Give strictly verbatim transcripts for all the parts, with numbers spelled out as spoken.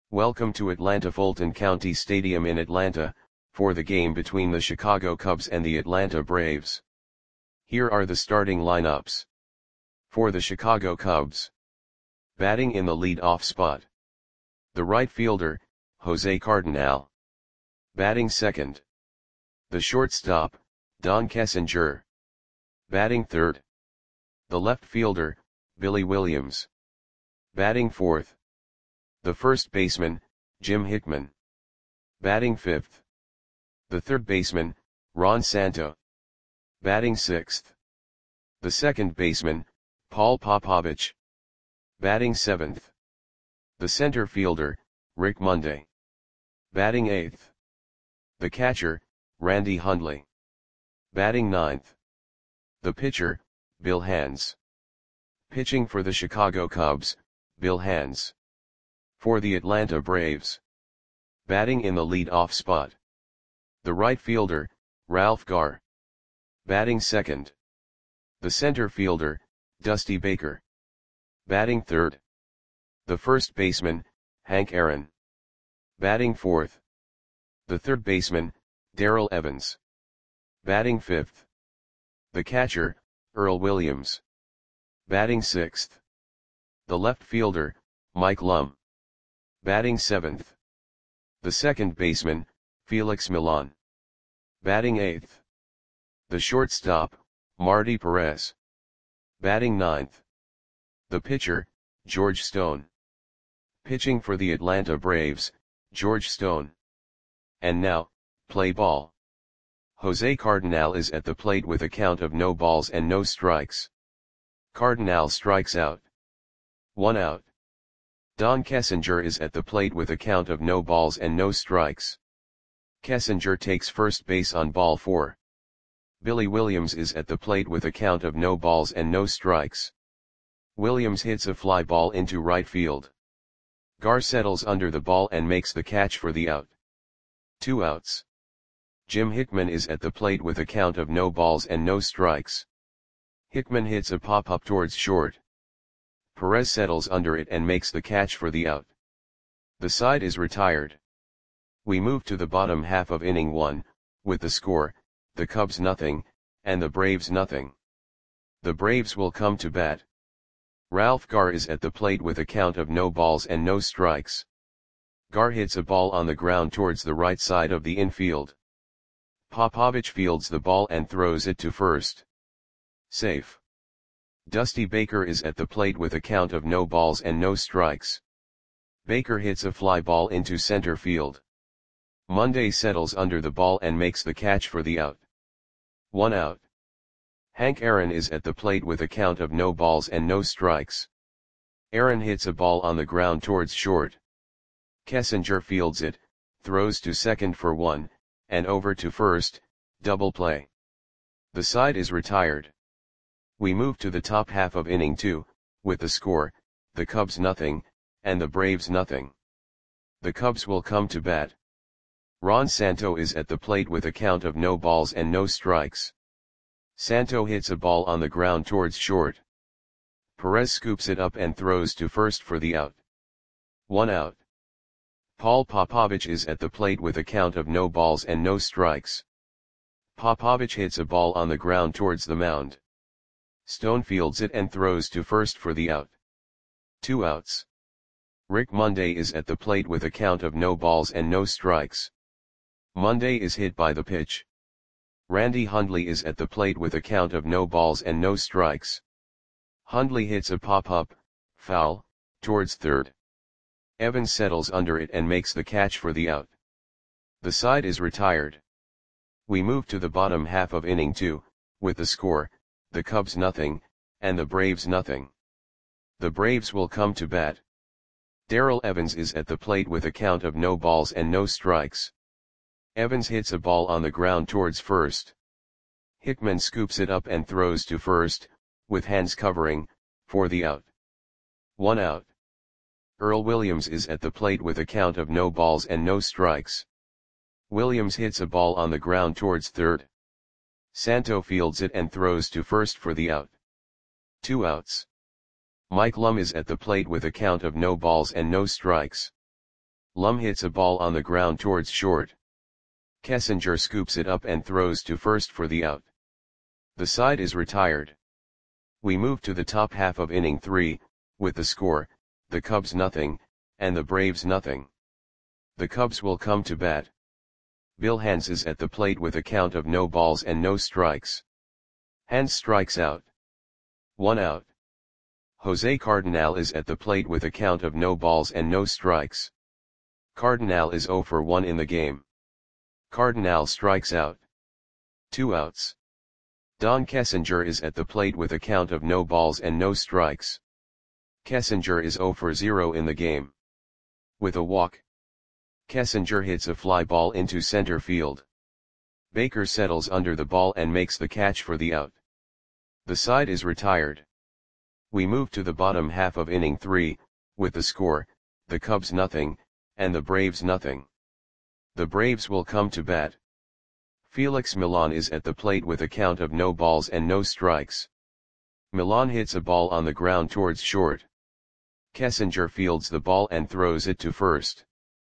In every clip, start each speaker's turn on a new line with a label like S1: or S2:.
S1: Welcome to Atlanta Fulton County Stadium in Atlanta, for the game between the Chicago Cubs and the Atlanta Braves. Here are the starting lineups. For the Chicago Cubs. Batting in the lead-off spot. The right fielder, Jose Cardinal. Batting second. The shortstop, Don Kessinger. Batting third. The left fielder, Billy Williams. Batting fourth. The first baseman, Jim Hickman. Batting fifth. The third baseman, Ron Santo. Batting sixth. The second baseman, Paul Popovich. Batting seventh. The center fielder, Rick Monday. Batting eighth. The catcher, Randy Hundley. Batting ninth. The pitcher, Bill Hands. Pitching for the Chicago Cubs, Bill Hands. For the Atlanta Braves. Batting in the lead-off spot. The right fielder, Ralph Garr. Batting second. The center fielder, Dusty Baker. Batting third. The first baseman, Hank Aaron. Batting fourth. The third baseman, Darrell Evans. Batting fifth. The catcher, Earl Williams. Batting sixth. The left fielder, Mike Lum. Batting seventh. The second baseman, Felix Millan. Batting eighth. The shortstop, Marty Perez. Batting ninth. The pitcher, George Stone. Pitching for the Atlanta Braves, George Stone. And now, play ball. Jose Cardinal is at the plate with a count of no balls and no strikes. Cardinal strikes out. One out. Don Kessinger is at the plate with a count of no balls and no strikes. Kessinger takes first base on ball four. Billy Williams is at the plate with a count of no balls and no strikes. Williams hits a fly ball into right field. Garr settles under the ball and makes the catch for the out. Two outs. Jim Hickman is at the plate with a count of no balls and no strikes. Hickman hits a pop-up towards short. Perez settles under it and makes the catch for the out. The side is retired. We move to the bottom half of inning one, with the score, the Cubs nothing, and the Braves nothing. The Braves will come to bat. Ralph Garr is at the plate with a count of no balls and no strikes. Garr hits a ball on the ground towards the right side of the infield. Popovich fields the ball and throws it to first. Safe. Dusty Baker is at the plate with a count of no balls and no strikes. Baker hits a fly ball into center field. Monday settles under the ball and makes the catch for the out. One out. Hank Aaron is at the plate with a count of no balls and no strikes. Aaron hits a ball on the ground towards short. Kessinger fields it, throws to second for one, and over to first, double play. The side is retired. We move to the top half of inning two, with the score, the Cubs nothing, and the Braves nothing. The Cubs will come to bat. Ron Santo is at the plate with a count of no balls and no strikes. Santo hits a ball on the ground towards short. Perez scoops it up and throws to first for the out. One out. Paul Popovich is at the plate with a count of no balls and no strikes. Popovich hits a ball on the ground towards the mound. Stone fields it and throws to first for the out. Two outs. Rick Monday is at the plate with a count of no balls and no strikes. Monday is hit by the pitch. Randy Hundley is at the plate with a count of no balls and no strikes. Hundley hits a pop-up, foul, towards third. Evans settles under it and makes the catch for the out. The side is retired. We move to the bottom half of inning two, with the score, the Cubs nothing, and the Braves nothing. The Braves will come to bat. Darrell Evans is at the plate with a count of no balls and no strikes. Evans hits a ball on the ground towards first. Hickman scoops it up and throws to first, with hands covering, for the out. One out. Earl Williams is at the plate with a count of no balls and no strikes. Williams hits a ball on the ground towards third. Santo fields it and throws to first for the out. Two outs. Mike Lum is at the plate with a count of no balls and no strikes. Lum hits a ball on the ground towards short. Kessinger scoops it up and throws to first for the out. The side is retired. We move to the top half of inning three, with the score, the Cubs nothing, and the Braves nothing. The Cubs will come to bat. Bill Hands is at the plate with a count of no balls and no strikes. Hands strikes out. One out. Jose Cardinal is at the plate with a count of no balls and no strikes. Cardinal is zero for one in the game. Cardinal strikes out. Two outs. Don Kessinger is at the plate with a count of no balls and no strikes. Kessinger is zero for zero in the game. With a walk, Kessinger hits a fly ball into center field. Baker settles under the ball and makes the catch for the out. The side is retired. We move to the bottom half of inning three, with the score, the Cubs nothing, and the Braves nothing. The Braves will come to bat. Felix Millan is at the plate with a count of no balls and no strikes. Millan hits a ball on the ground towards short. Kessinger fields the ball and throws it to first.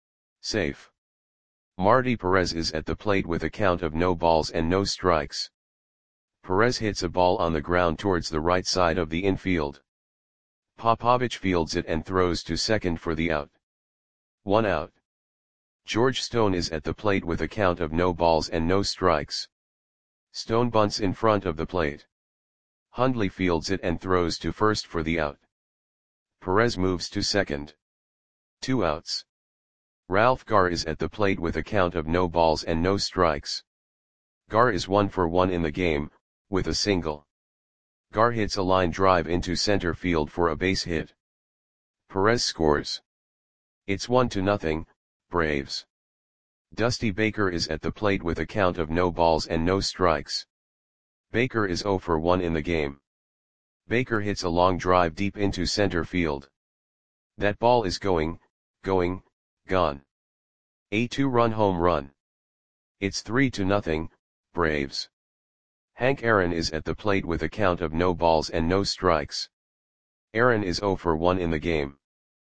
S1: Safe. Marty Perez is at the plate with a count of no balls and no strikes. Perez hits a ball on the ground towards the right side of the infield. Popovich fields it and throws to second for the out. One out. George Stone is at the plate with a count of no balls and no strikes. Stone bunts in front of the plate. Hundley fields it and throws to first for the out. Perez moves to second. Two outs. Ralph Garr is at the plate with a count of no balls and no strikes. Garr is one for one in the game, with a single. Garr hits a line drive into center field for a base hit. Perez scores. It's one to nothing, Braves. Dusty Baker is at the plate with a count of no balls and no strikes. Baker is zero for one in the game. Baker hits a long drive deep into center field. That ball is going, going, gone. A two-run home run. It's three to nothing, Braves. Hank Aaron is at the plate with a count of no balls and no strikes. Aaron is zero for one in the game.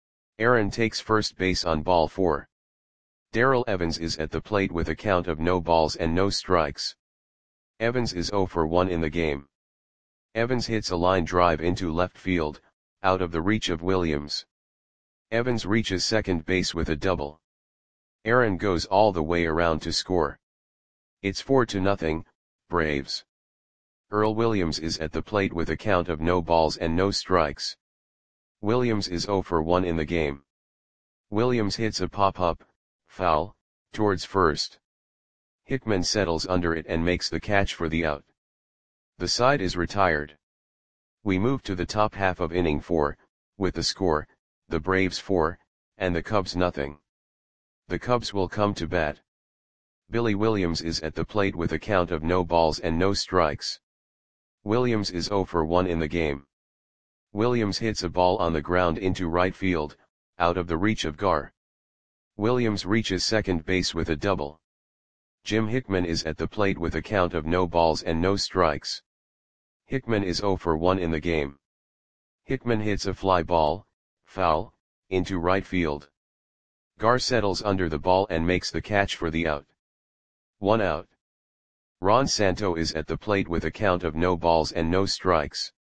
S1: Aaron takes first base on ball four. Darrell Evans is at the plate with a count of no balls and no strikes. Evans is zero for one in the game. Evans hits a line drive into left field, out of the reach of Williams. Evans reaches second base with a double. Aaron goes all the way around to score. It's four to nothing, Braves. Earl Williams is at the plate with a count of no balls and no strikes. Williams is zero for one in the game. Williams hits a pop-up, foul, towards first. Hickman settles under it and makes the catch for the out. The side is retired. We move to the top half of inning four, with the score, the Braves four, and the Cubs nothing. The Cubs will come to bat. Billy Williams is at the plate with a count of no balls and no strikes. Williams is zero for one in the game. Williams hits a ball on the ground into right field, out of the reach of Garr. Williams reaches second base with a double. Jim Hickman is at the plate with a count of no balls and no strikes. Hickman is zero for one in the game. Hickman hits a fly ball, foul, into right field. Garr settles under the ball and makes the catch for the out. One out. Ron Santo is at the plate with a count of no balls and no strikes.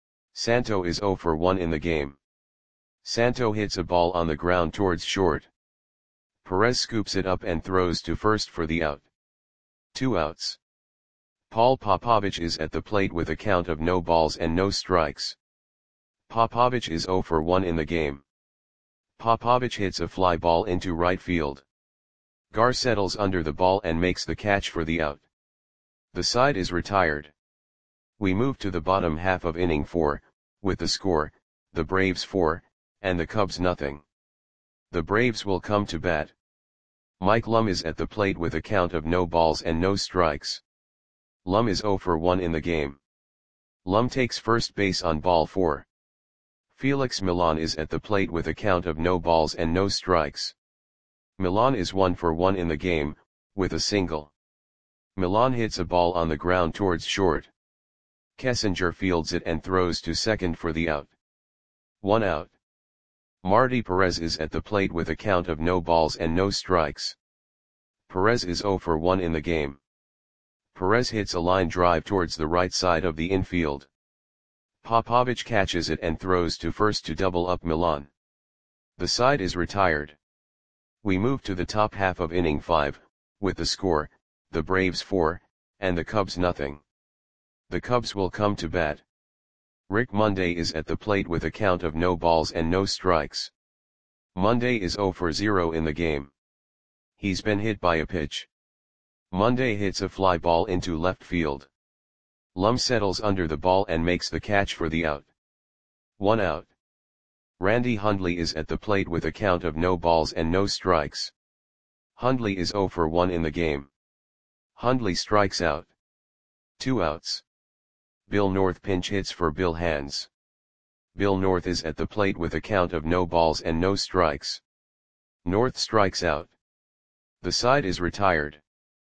S1: Santo is zero for one in the game. Santo hits a ball on the ground towards short. Perez scoops it up and throws to first for the out. Two outs. Paul Popovich is at the plate with a count of no balls and no strikes. Popovich is zero for one in the game. Popovich hits a fly ball into right field. Garr settles under the ball and makes the catch for the out. The side is retired. We move to the bottom half of inning four, with the score, the Braves four, and the Cubs nothing. The Braves will come to bat. Mike Lum is at the plate with a count of no balls and no strikes. Lum is zero for one in the game. Lum takes first base on ball four. Felix Millan is at the plate with a count of no balls and no strikes. Millan is one for one in the game, with a single. Millan hits a ball on the ground towards short. Kessinger fields it and throws to second for the out. One out. Marty Perez is at the plate with a count of no balls and no strikes. Perez is zero for one in the game. Perez hits a line drive towards the right side of the infield. Popovich catches it and throws to first to double up Milan. The side is retired. We move to the top half of inning five, with the score, the Braves four, and the Cubs nothing. The Cubs will come to bat. Rick Monday is at the plate with a count of no balls and no strikes. Monday is zero for zero in the game. He's been hit by a pitch. Monday hits a fly ball into left field. Lum settles under the ball and makes the catch for the out. One out. Randy Hundley is at the plate with a count of no balls and no strikes. Hundley is zero for one in the game. Hundley strikes out. Two outs. Bill North pinch hits for Bill Hands. Bill North is at the plate with a count of no balls and no strikes. North strikes out. The side is retired.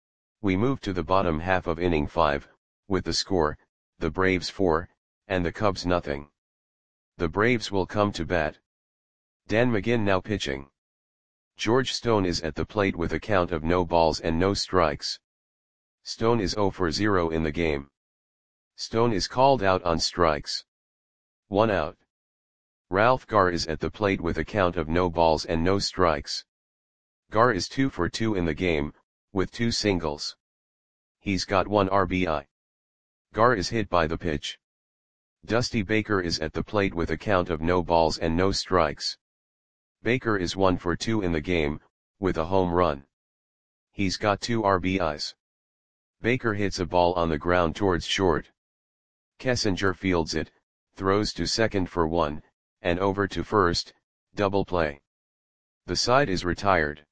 S1: We move to the bottom half of inning five, with the score, the Braves four, and the Cubs nothing. The Braves will come to bat. Dan McGinn now pitching. George Stone is at the plate with a count of no balls and no strikes. Stone is zero for zero in the game. Stone is called out on strikes. One out. Ralph Garr is at the plate with a count of no balls and no strikes. Garr is two for two in the game, with two singles. He's got one R B I. Garr is hit by the pitch. Dusty Baker is at the plate with a count of no balls and no strikes. Baker is one for two in the game, with a home run. He's got two R B Is. Baker hits a ball on the ground towards short. Kessinger fields it, throws to second for one, and over to first, double play. The side is retired.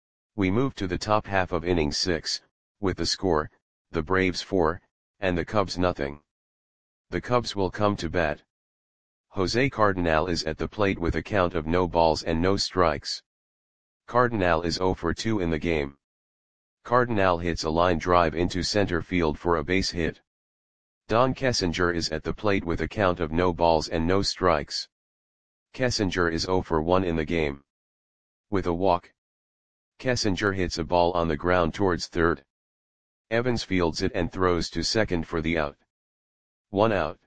S1: We move to the top half of inning six, with the score, the Braves four, and the Cubs nothing. The Cubs will come to bat. Jose Cardinal is at the plate with a count of no balls and no strikes. Cardinal is zero for two in the game. Cardinal hits a line drive into center field for a base hit. Don Kessinger is at the plate with a count of no balls and no strikes. Kessinger is zero for one in the game. With a walk. Kessinger hits a ball on the ground towards third. Evans fields it and throws to second for the out. One out.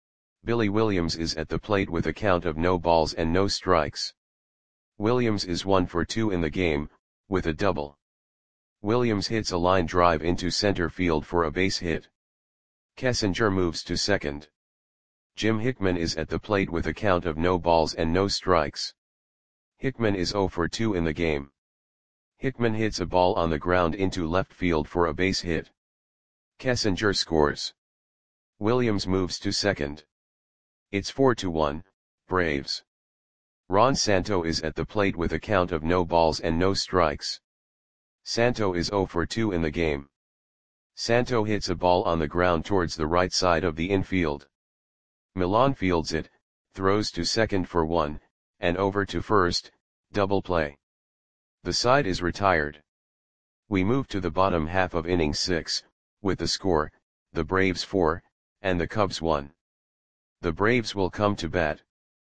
S1: Billy Williams is at the plate with a count of no balls and no strikes. Williams is one for two in the game, with a double. Williams hits a line drive into center field for a base hit. Kessinger moves to second. Jim Hickman is at the plate with a count of no balls and no strikes. Hickman is zero for two in the game. Hickman hits a ball on the ground into left field for a base hit. Kessinger scores. Williams moves to second. It's four to one, Braves. Ron Santo is at the plate with a count of no balls and no strikes. Santo is zero for two in the game. Santo hits a ball on the ground towards the right side of the infield. Milan fields it, throws to second for one, and over to first, double play. The side is retired. We move to the bottom half of inning six, with the score, the Braves four, and the Cubs one. The Braves will come to bat.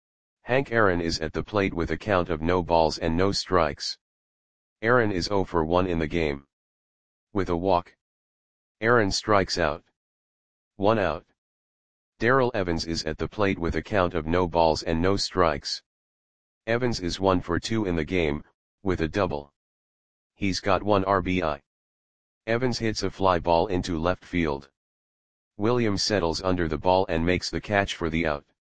S1: Hank Aaron is at the plate with a count of no balls and no strikes. Aaron is zero for one in the game. With a walk. Aaron strikes out. One out. Darrell Evans is at the plate with a count of no balls and no strikes. Evans is one for two in the game, with a double. He's got one R B I. Evans hits a fly ball into left field. Williams settles under the ball and makes the catch for the out.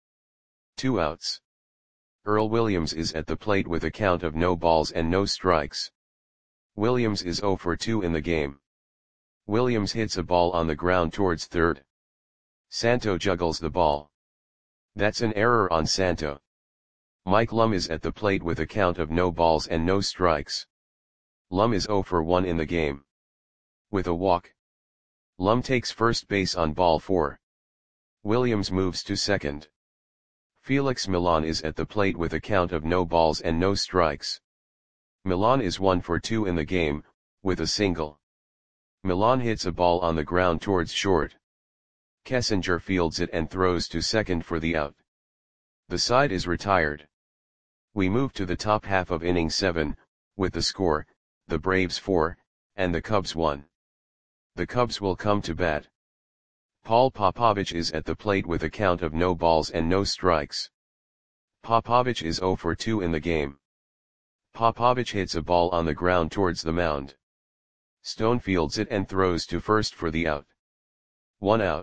S1: Two outs. Earl Williams is at the plate with a count of no balls and no strikes. Williams is zero for two in the game. Williams hits a ball on the ground towards third. Santo juggles the ball. That's an error on Santo. Mike Lum is at the plate with a count of no balls and no strikes. Lum is zero for one in the game. With a walk. Lum takes first base on ball four. Williams moves to second. Felix Milan is at the plate with a count of no balls and no strikes. Milan is one for two in the game, with a single. Milan hits a ball on the ground towards short. Kessinger fields it and throws to second for the out. The side is retired. We move to the top half of inning seven, with the score, the Braves four, and the Cubs one. The Cubs will come to bat. Paul Popovich is at the plate with a count of no balls and no strikes. Popovich is oh for two in the game. Popovich hits a ball on the ground towards the mound. Stone fields it and throws to first for the out. One out.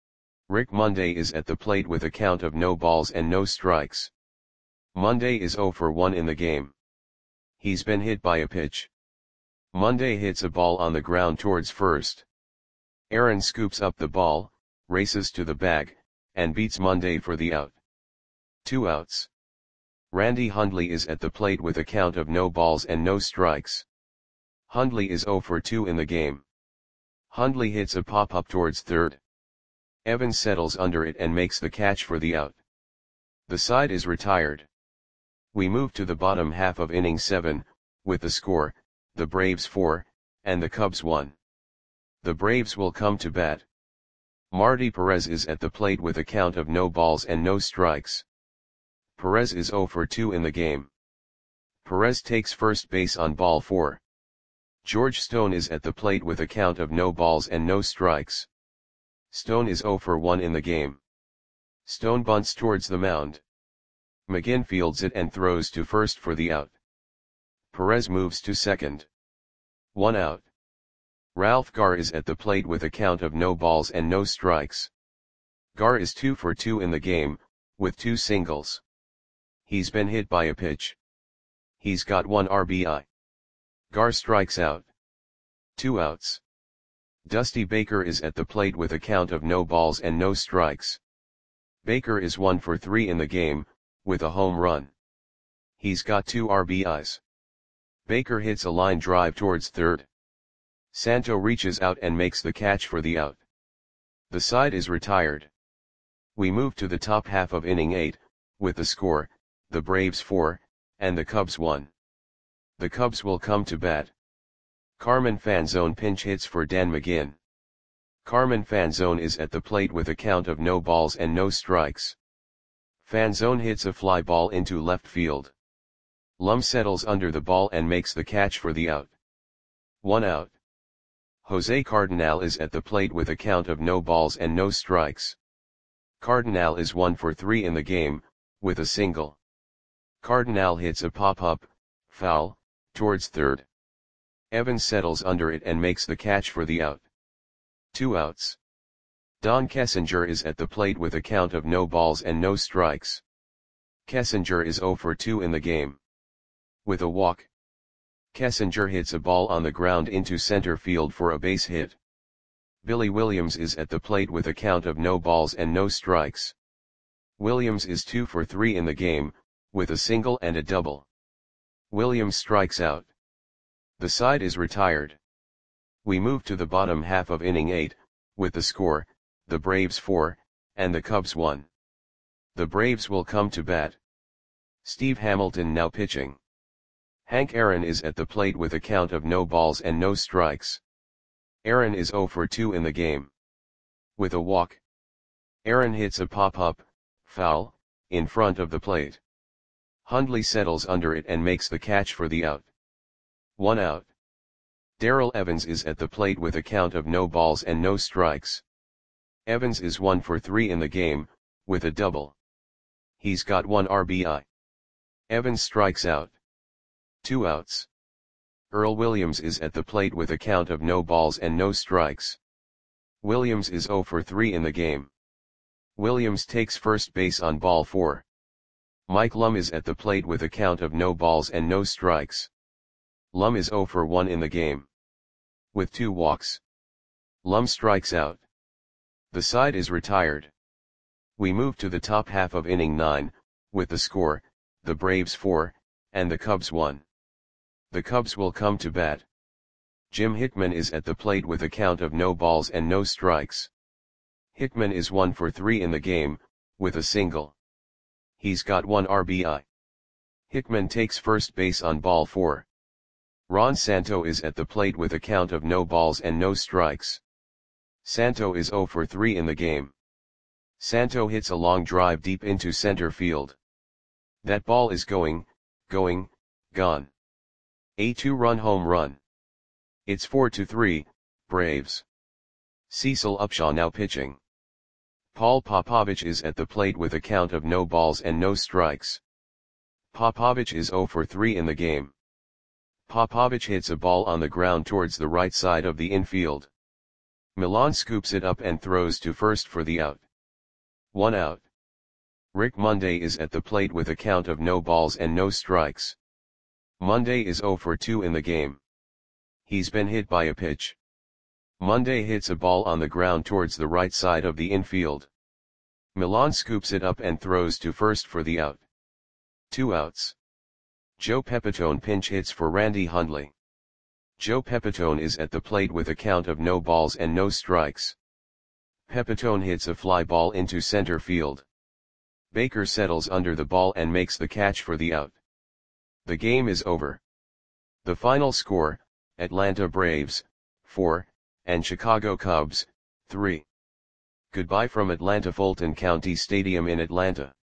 S1: Rick Monday is at the plate with a count of no balls and no strikes. Monday is oh for one in the game. He's been hit by a pitch. Monday hits a ball on the ground towards first. Aaron scoops up the ball, races to the bag, and beats Monday for the out. Two outs. Randy Hundley is at the plate with a count of no balls and no strikes. Hundley is oh for two in the game. Hundley hits a pop-up towards third. Evans settles under it and makes the catch for the out. The side is retired. We move to the bottom half of inning seven, with the score, the Braves four, and the Cubs one. The Braves will come to bat. Marty Perez is at the plate with a count of no balls and no strikes. Perez is oh for two in the game. Perez takes first base on ball four. George Stone is at the plate with a count of no balls and no strikes. Stone is oh for one in the game. Stone bunts towards the mound. McGinn fields it and throws to first for the out. Perez moves to second. One out. Ralph Garr is at the plate with a count of no balls and no strikes. Garr is two for two in the game, with two singles. He's been hit by a pitch. He's got one R B I. Garr strikes out. Two outs. Dusty Baker is at the plate with a count of no balls and no strikes. Baker is one for three in the game, with a home run. He's got two R B Is. Baker hits a line drive towards third. Santo reaches out and makes the catch for the out. The side is retired. We move to the top half of inning eight, with the score, the Braves four, and the Cubs one. The Cubs will come to bat. Carmen Fanzone pinch hits for Dan McGinn. Carmen Fanzone is at the plate with a count of no balls and no strikes. Fanzone hits a fly ball into left field. Lum settles under the ball and makes the catch for the out. One out. Jose Cardinal is at the plate with a count of no balls and no strikes. Cardinal is one for three in the game, with a single. Cardinal hits a pop-up, foul, towards third. Evans settles under it and makes the catch for the out. Two outs. Don Kessinger is at the plate with a count of no balls and no strikes. Kessinger is oh for two in the game. With a walk. Kessinger hits a ball on the ground into center field for a base hit. Billy Williams is at the plate with a count of no balls and no strikes. Williams is two for three in the game, with a single and a double. Williams strikes out. The side is retired. We move to the bottom half of inning eight, with the score, the Braves four, and the Cubs one. The Braves will come to bat. Steve Hamilton now pitching. Hank Aaron is at the plate with a count of no balls and no strikes. Aaron is oh for two in the game. With a walk. Aaron hits a pop-up, foul, in front of the plate. Hundley settles under it and makes the catch for the out. One out. Darrell Evans is at the plate with a count of no balls and no strikes. Evans is one for three in the game, with a double. He's got one R B I. Evans strikes out. Two outs. Earl Williams is at the plate with a count of no balls and no strikes. Williams is oh for three in the game. Williams takes first base on ball four. Mike Lum is at the plate with a count of no balls and no strikes. Lum is oh for one in the game. With two walks. Lum strikes out. The side is retired. We move to the top half of inning nine, with the score, the Braves four, and the Cubs one. The Cubs will come to bat. Jim Hickman is at the plate with a count of no balls and no strikes. Hickman is one for three in the game, with a single. He's got one R B I. Hickman takes first base on ball four. Ron Santo is at the plate with a count of no balls and no strikes. Santo is oh for three in the game. Santo hits a long drive deep into center field. That ball is going, going, gone. A two-run home run. It's four to three, Braves. Cecil Upshaw now pitching. Paul Popovich is at the plate with a count of no balls and no strikes. Popovich is zero for three in the game. Popovich hits a ball on the ground towards the right side of the infield. Milan scoops it up and throws to first for the out. One out. Rick Monday is at the plate with a count of no balls and no strikes. Monday is zero for two in the game. He's been hit by a pitch. Monday hits a ball on the ground towards the right side of the infield. Milan scoops it up and throws to first for the out. Two outs. Joe Pepitone pinch hits for Randy Hundley. Joe Pepitone is at the plate with a count of no balls and no strikes. Pepitone hits a fly ball into center field. Baker settles under the ball and makes the catch for the out. The game is over. The final score, Atlanta Braves, four, and Chicago Cubs, three. Goodbye from Atlanta Fulton County Stadium in Atlanta.